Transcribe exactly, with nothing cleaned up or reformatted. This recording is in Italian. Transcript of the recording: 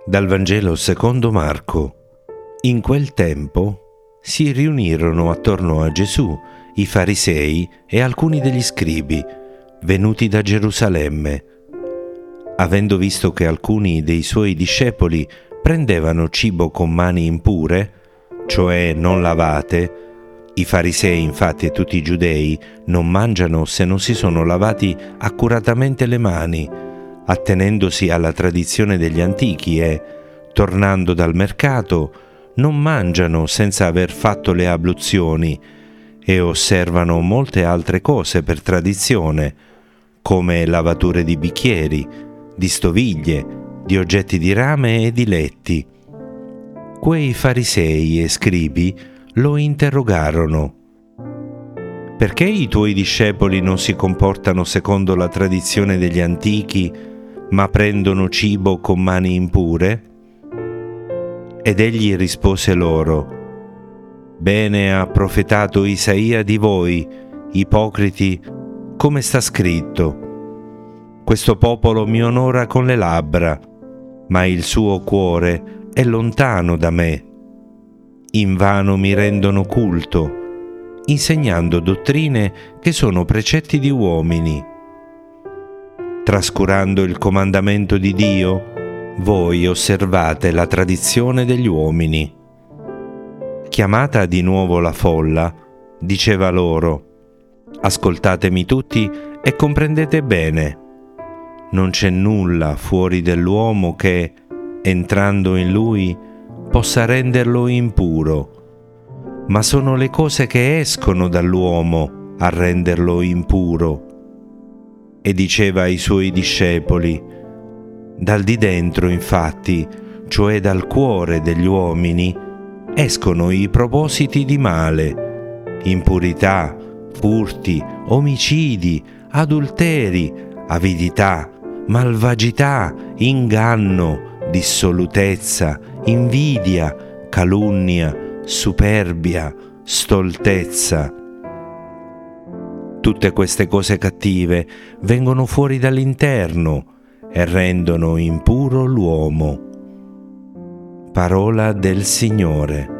Dal Vangelo secondo Marco. In quel tempo si riunirono attorno a Gesù i farisei e alcuni degli scribi, venuti da Gerusalemme. Avendo visto che alcuni dei suoi discepoli prendevano cibo con mani impure, cioè non lavate, i farisei infatti e tutti i giudei non mangiano se non si sono lavati accuratamente le mani, attenendosi alla tradizione degli antichi e, tornando dal mercato, non mangiano senza aver fatto le abluzioni e osservano molte altre cose per tradizione, come lavature di bicchieri, di stoviglie, di oggetti di rame e di letti. Quei farisei e scribi lo interrogarono: «Perché i tuoi discepoli non si comportano secondo la tradizione degli antichi, ma prendono cibo con mani impure?» Ed egli rispose loro: «Bene ha profetato Isaia di voi, ipocriti, come sta scritto: questo popolo mi onora con le labbra, ma il suo cuore è lontano da me. Invano mi rendono culto, insegnando dottrine che sono precetti di uomini. Trascurando il comandamento di Dio, voi osservate la tradizione degli uomini». Chiamata di nuovo la folla, diceva loro: «Ascoltatemi tutti e comprendete bene. Non c'è nulla fuori dell'uomo che, entrando in lui, possa renderlo impuro, ma sono le cose che escono dall'uomo a renderlo impuro». E diceva ai suoi discepoli: «Dal di dentro, infatti, cioè dal cuore degli uomini, escono i propositi di male, impurità, furti, omicidi, adulteri, avidità, malvagità, inganno, dissolutezza, invidia, calunnia, superbia, stoltezza. Tutte queste cose cattive vengono fuori dall'interno e rendono impuro l'uomo». Parola del Signore.